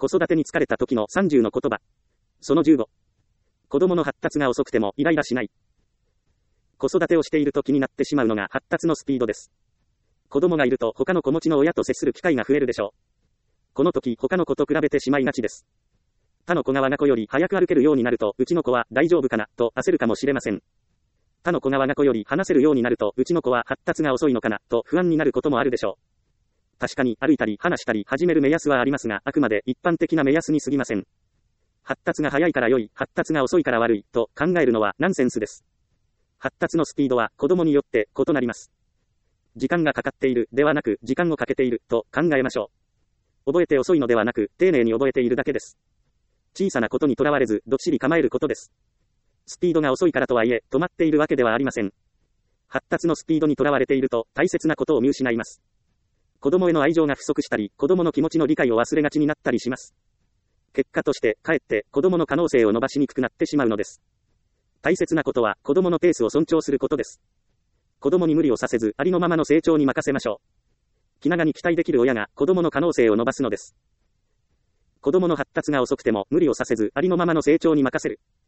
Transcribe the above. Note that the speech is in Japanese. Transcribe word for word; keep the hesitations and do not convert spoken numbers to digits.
子育てに疲れた時のさんじゅうの言葉。そのじゅうご。子供の発達が遅くてもイライラしない。子育てをしていると気になってしまうのが発達のスピードです。子供がいると他の子持ちの親と接する機会が増えるでしょう。この時他の子と比べてしまいがちです。他の子が我が子より早く歩けるようになるとうちの子は大丈夫かなと焦るかもしれません。他の子が我が子より話せるようになるとうちの子は発達が遅いのかなと不安になることもあるでしょう。確かに歩いたり話したり始める目安はありますが、あくまで一般的な目安に過ぎません。発達が早いから良い、発達が遅いから悪いと考えるのはナンセンスです。発達のスピードは子供によって異なります。時間がかかっているではなく時間をかけていると考えましょう。覚えて遅いのではなく丁寧に覚えているだけです。小さなことにとらわれずどっしり構えることです。スピードが遅いからとはいえ止まっているわけではありません。発達のスピードにとらわれていると大切なことを見失います。子供への愛情が不足したり、子供の気持ちの理解を忘れがちになったりします。結果としてかえって子供の可能性を伸ばしにくくなってしまうのです。大切なことは子供のペースを尊重することです。子供に無理をさせずありのままの成長に任せましょう。気長に期待できる親が子供の可能性を伸ばすのです。子供の発達が遅くても無理をさせずありのままの成長に任せる。